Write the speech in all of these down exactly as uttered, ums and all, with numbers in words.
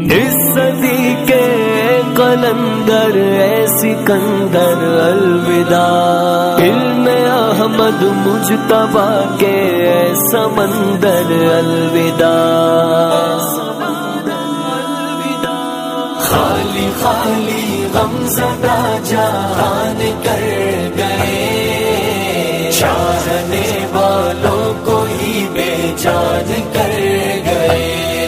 اس صدی کے قلندر اے سکندر الوداع، علم احمد مجتبی کے اے سمندر الوداع، خالی خالی غمزدہ جہان کر گئے، چاہنے والوں کو ہی بے جان کر گئے،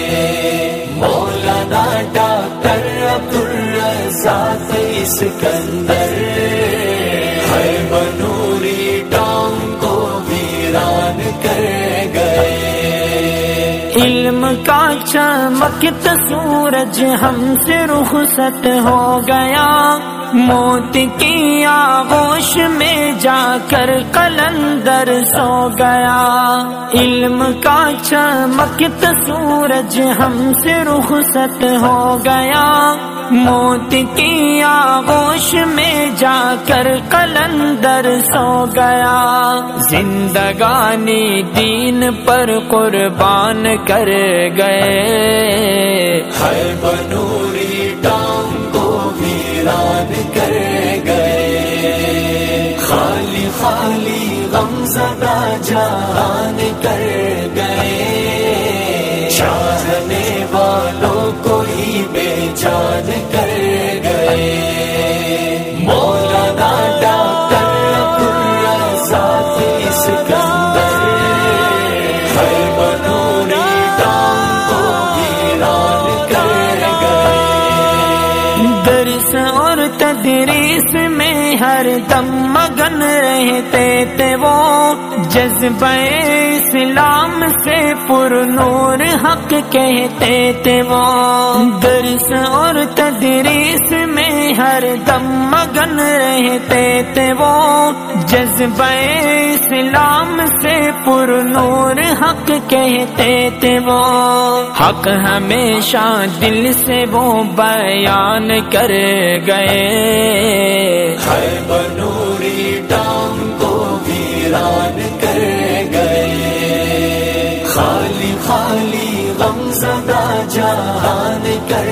مولانا ڈاکٹر عبدالرزاق اسکندر ہے بنوری ٹانگ کو ویران کر گئے، علم کا چمکتا سورج ہم سے رخصت ہو گیا، موت کی آغوش میں جا کر قلندر سو گیا، علم کا چمکتا سورج ہم سے رخصت ہو گیا، موت کی آغوش میں جا کر قلندر سو گیا، زندگانی دین پر قربان کر گئے، ہے بنوری ٹانگ کو ویران کر گئے، خالی خالی غمزدہ جہان کر گئے، چاہنے والوں کو ہی بے جان کر گئے، مولانا ڈاکٹر عبدالرزاق اسکندر ہے بنوری ٹانگ کو ویران کر گئے، درس اور تدریس میں ہر دم مگن رہتے تھے وہ، جذبہ اسلام سے پر نور حق کہتے تھے وہ، درس اور تدریس میں ہر دم مگن رہتے تھے وہ، جذبہ اسلام سے پر نور حق کہتے تھے وہ، حق ہمیشہ دل سے وہ بیان کر گئے، ہے بنوری ٹانگ کو ویران کر گئے، خالی خالی غمزدہ جہان کر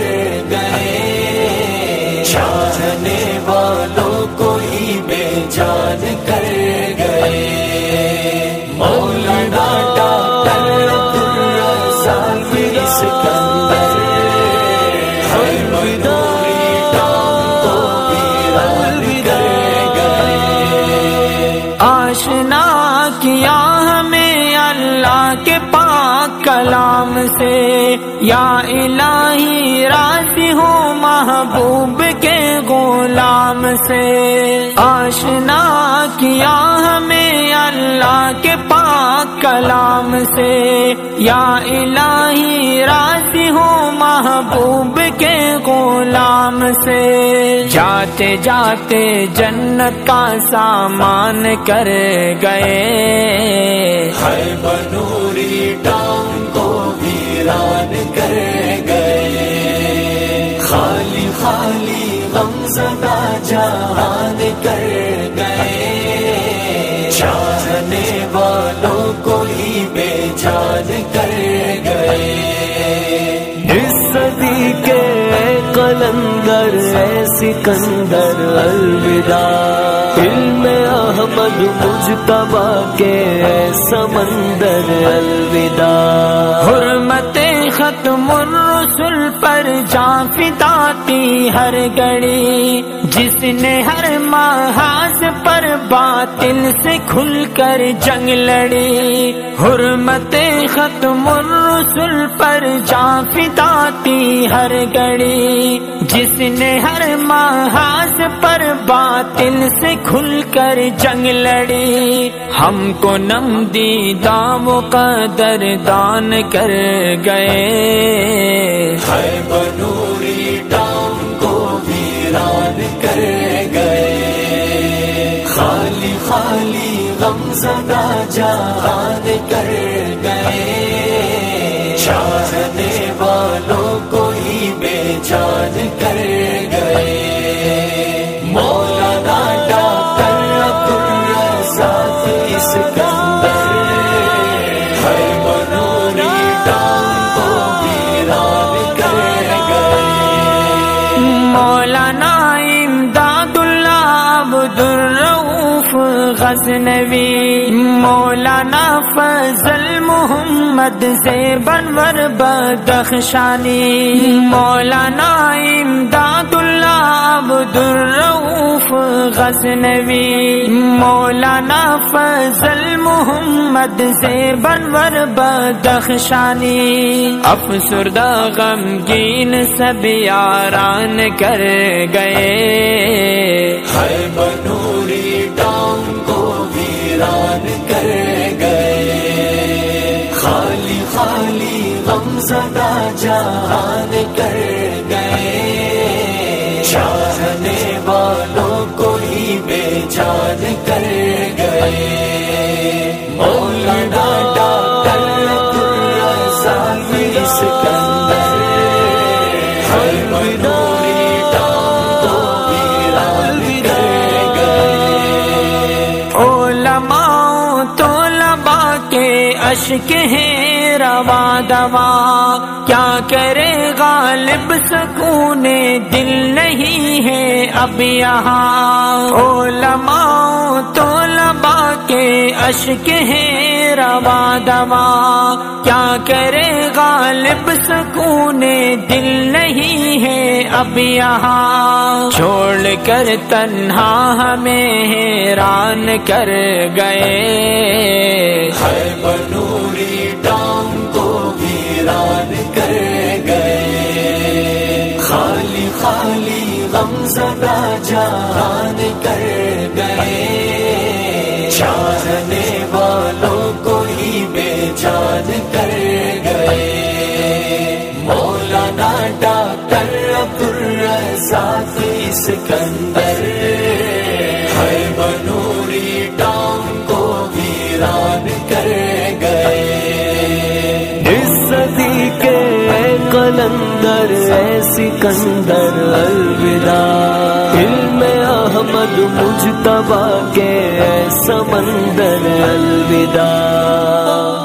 گئے، چاہنے والوں کو ہی بے جان کر گئے، مولانا ڈاکٹر عبدالرزاق اسکندر ہے بنوری ٹانگ کو ویران کر گئے، آشنا کیا ہمیں اللہ کے پاک کلام سے، یا الہی راضی ہو محبوب کے غلام سے، آشنا کیا ہمیں اللہ کے پاک کلام سے، یا الہی راضی ہو محبوب کے غلام سے، جاتے جاتے جنت کا سامان کر گئے، ہے بنوری ٹانگ کو ویران کر گئے، خالی خالی غمزدہ جہان کر گئے، چاہنے والوں کو ہی بے جان کر گئے، اس صدی کے قلندر اے سکندر الوداع، علم احمد مجتبی کے اے سمندر الوداع، حرمت ختم الرسل پر جان فدا تھی ہر گھڑی، جس نے ہر محاذ پر باطل سے کھل کر جنگ لڑی، حرمت ختم الرسل پر جان فدا تھی ہر گھڑی، جس نے ہر محاذ پر باطل سے کھل کر جنگ لڑی، ہم کو نم دیدہ وہ قدر دان کر گئے، ہے بنوری ٹانگ کو ویران کر گئے، خالی خالی غمزدہ جہان کر گئے، چاہنے والوں کو ہی بے جان کر گئے، مولانا ڈاکٹر عبدالرزاق اسکندر ہے بنوری ٹانگ کو ویران کر گئے۔ عبدالرؤوف غزنوی، مولانا فضل محمد زیب انور بدخشانی، مولانا امداد اللہ عبدالرؤوف غزنوی، مولانا فضل محمد زیب انور بدخشانی، افسردہ غمگین سب یاران کر گئے، ہے بنوری ٹام کو ویران کر گئے، خالی خالی غم زدہ جہان کر گئے، چاہنے والوں کو ہی بے جان کر گئے، مولانا ڈاکٹر عبدالرزاق اسکندر، ہے بنوری ٹام کو ویران کر گئے، علماء طلباء کے اشک ہیں روا دوا، کیا کرے غالب سکون دل نہیں ہے اب یہاں، علماء طلباء کے اشک ہیں روا دوا، کیا کرے غالب سکون دل نہیں ہے اب یہاں، چھوڑ کر تنہا ہمیں حیران کر گئے، ہے بنوری ٹام کو ویران کر گئے، خالی خالی غم زدہ جہان کر گئے، چاہنے والوں کو ہی بے جان کر گئے، مولانا ڈاکٹر عبدالرزاق اسکندر، ہے بنوری ٹام کو ویران کر گئے، اس صدی کے قلندر اے سکندر الوداع، علم احمد مجتبیٰ کے اے سمندر الوداع۔